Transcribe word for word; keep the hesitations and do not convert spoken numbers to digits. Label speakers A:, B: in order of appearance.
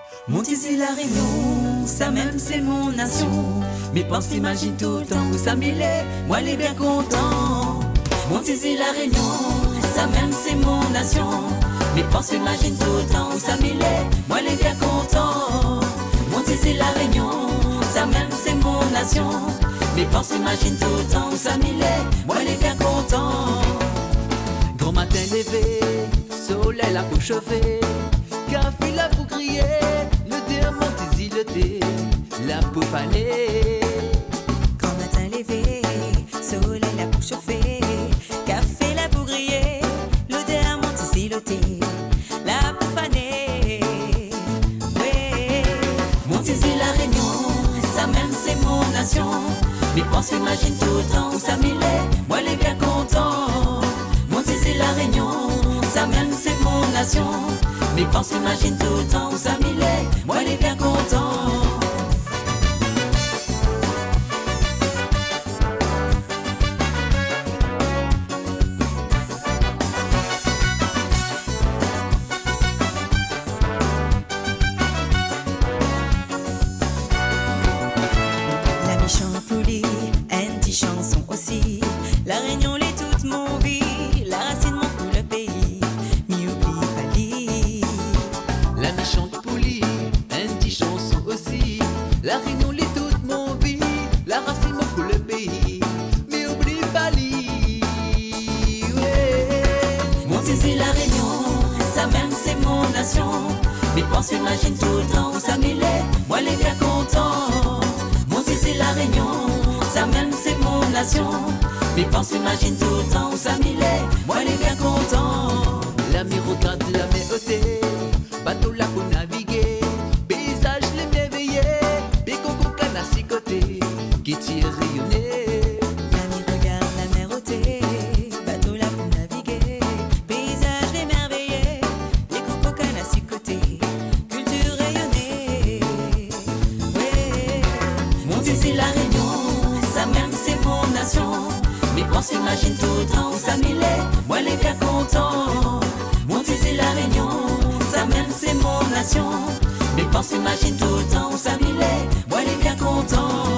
A: Montizy la Réunion, ça même c'est mon nation. Mes pensées imaginent tout le temps où ça m'il est, moi les bien content. Montizy la Réunion, ça même c'est mon nation. Mes pensées imaginent tout le temps où ça m'il est, moi les bien content. Montizy la Réunion, ça même c'est mon nation. Mes pensées imaginent tout le temps où ça m'il est, moi les bien content. Grand matin levé, soleil la peau chauffée, café la peau grillée, le thé à Montizy le thé, la peau fanée.
B: Grand matin levé, soleil la peau chauffée, café la peau grillée, le thé à Montizy le thé, la peau fanée. Ouais.
A: Montizy la Réunion, ça même c'est mon nation. Mes pensées imaginent tout le temps où ça m'il est, moi les bien content. Montizy la Réunion, ça même c'est mon nation. Mes pensées imaginent tout le temps où ça m'il est, moi les bien content.
B: La méchante poulie, une petite chanson aussi. La Réunion l'est toute mon vie, la racine mon pour le pays, m'y oublie pas li.
A: La méchante poulie, un petit chanson aussi. La Réunion l'est toute mon vie, la racine mon pour le pays, mais oublie pas li. Ouais. Montizy la Réunion, ça même c'est mon nation. Mes pensées imaginent tout le temps où ça m'il est, moi les bien content. Montizy la Réunion, ça même c'est mon nation. Mes pensées imaginent tout le temps où ça m'il est, moi les bien content. La mer regarde la mer ôtée, bateau là pour naviguer, paysage les merveilleux, des cocos cannes à six côtés, qui tire rayonner.
B: L'ami regarde la mer ôtée, bateau là pour naviguer, paysage émerveillé, les cocos cannes à six côtés, culture rayonnée. Ouais.
A: Montizy la Réunion, ça même c'est mon nation. Mes pensées imaginent tout le temps où ça m'il est, moi les bien content. Montizy la Réunion, ça même c'est mon nation. Mes pensées imaginent tout le temps où ça m'il est, moi les bien content.